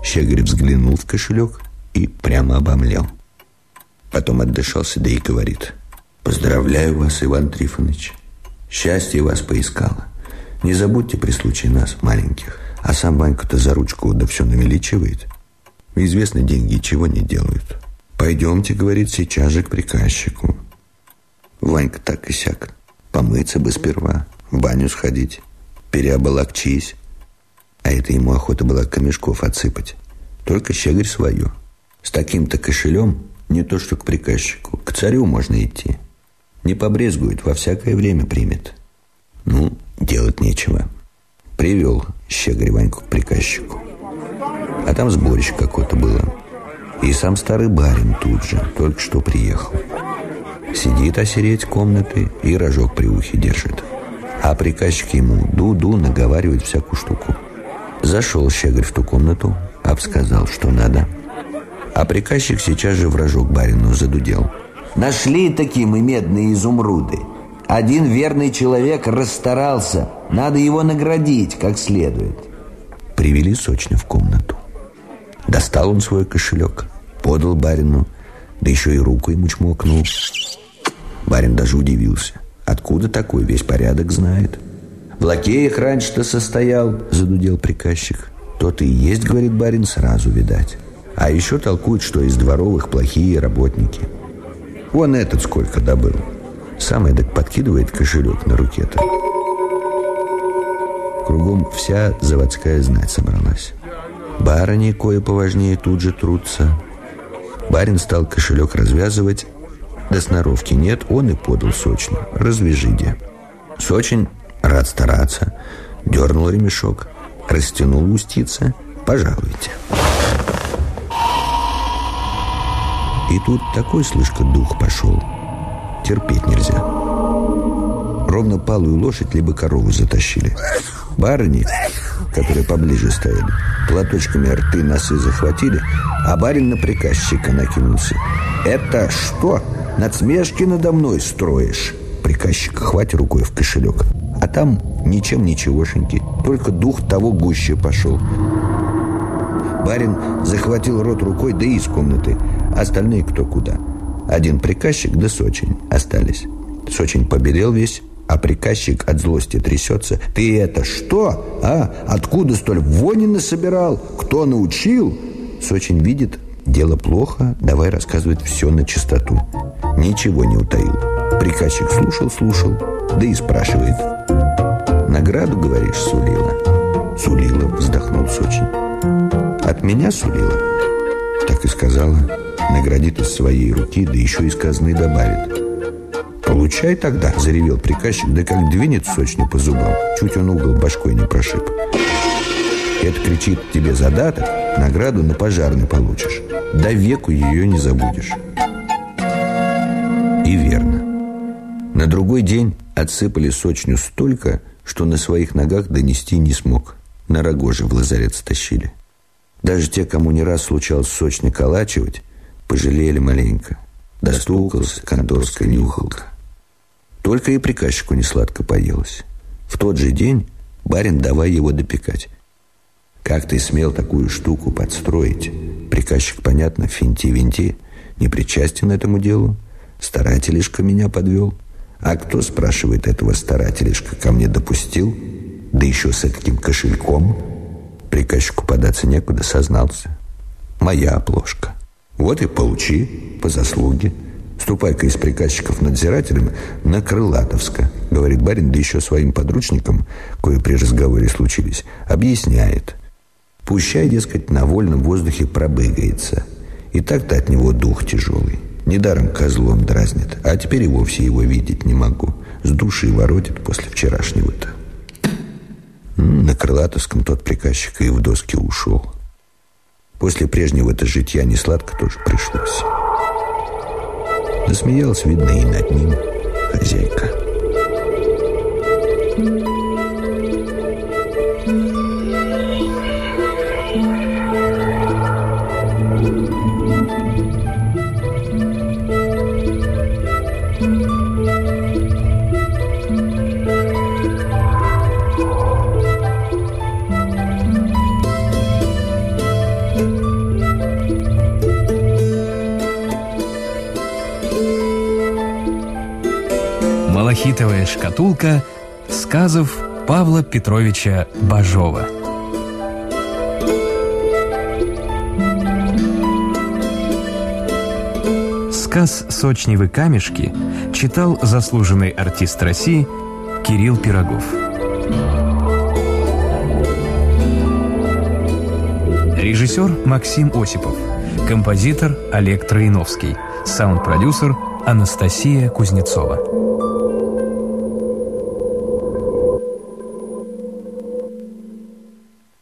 Щеголь взглянул в кошелек и прямо обомлел. Потом отдышался, да и говорит: «Поздравляю вас, Иван Трифонович. Счастье вас поискало. Не забудьте при случае нас, маленьких». А сам Ванька-то за ручку да все навеличивает. Известно, деньги чего не делают. «Пойдемте, — говорит, — сейчас же к приказчику». Ванька так и сяк. Помыться бы сперва, в баню сходить, переоболокчись. А это ему охота была камешков отсыпать. Только щеголь свое. С таким-то кошелем не то что к приказчику, к царю можно идти. Не побрезгует, во всякое время примет. Ну, делать нечего. Привел щеголь Ваньку к приказчику. А там сборище какое-то было. И сам старый барин тут же, только что приехал. Сидит осереть комнаты и рожок при ухе держит. А приказчик ему ду-ду наговаривает всякую штуку. Зашел щеголь в ту комнату, обсказал, что надо. А приказчик сейчас же в рожок барину задудел: «Нашли такие мы медные изумруды. Один верный человек расстарался. Надо его наградить как следует». Привели сочно в комнату. Достал он свой кошелек, подал барину, да еще и руку ему чмокнул. Барин даже удивился. Откуда такой, весь порядок знает. «В лакеях раньше-то состоял», — задудел приказчик. «То-то и есть, — говорит барин, — сразу видать. А еще толкуют, что из дворовых плохие работники. Вон этот сколько добыл». Сам эдак подкидывает кошелек на руке-то. Кругом вся заводская знать собралась. Барыни, кое поважнее, тут же трутся. Барин стал кошелек развязывать, да сноровки нет, он и подал сочно: «Развяжи, де». Сочень рад стараться, дернул ремешок, растянул устица: «Пожалуйте». И тут такой, слышка, дух пошел. Терпеть нельзя. Ровно палую лошадь либо корову затащили. Барыни, которые поближе стояли, платочками рты, носы захватили, а барин на приказчика накинулся: «Это что, надсмешки надо мной строишь?» Приказчик хватит рукой в кошелек, а там ничем ничегошеньки, только дух того гуще пошел. Барин захватил рот рукой, да и из комнаты. Остальные кто куда. Один приказчик да Сочень остались. Сочень побелел весь, а приказчик от злости трясется: «Ты это что, а? Откуда столь вони насобирал? Кто научил?» Сочень видит, дело плохо, давай рассказывать все на чистоту. Ничего не утаил. Приказчик слушал, да и спрашивает: «Награду, говоришь, сулила?» «Сулила», — вздохнул Сочень. «От меня сулила?» Так и сказала. Наградит из своей руки, да еще из казны добавит. «Получай тогда», — заревел приказчик, да как двинет Сочню по зубам, чуть он угол башкой не прошиб. «Это, кричит, тебе задаток, награду на пожарный получишь. До веку ее не забудешь». И верно. На другой день отсыпали Сочню столько, что на своих ногах донести не смог. На рогоже в лазарет стащили. Даже те, кому не раз случалось Сочня калачивать, пожалели маленько. Достукался конторская нюхалка. Только и приказчику несладко поелось. В тот же день барин давай его допекать. «Как ты смел такую штуку подстроить?» Приказчик, понятно, финти-винти, не причастен этому делу. Старателишка меня подвел. А кто, спрашивает, этого старателишка ко мне допустил? Да еще с таким кошельком. Приказчику податься некуда, сознался. Моя оплошка. Вот и получи по заслуге. Ступай-ка из приказчиков надзирателем на Крылатовска, говорит барин, да еще своим подручникам, кое при разговоре случились, объясняет. Пущай, дескать, на вольном воздухе пробыгается. И так-то от него дух тяжелый. Недаром козлом дразнит, а теперь и вовсе его видеть не могу. С души воротит после вчерашнего-то. На Крылатовском тот приказчик и в доски ушел. После прежнего-то житья несладко тоже пришлось. Засмеялась, видно, и над ним хозяйка. «Малахитовая шкатулка» сказов Павла Петровича Бажова. Сказ «Сочневы камешки» читал заслуженный артист России Кирилл Пирогов. Режиссер Максим Осипов. Композитор Олег Троиновский. Саунд-продюсер Анастасия Кузнецова.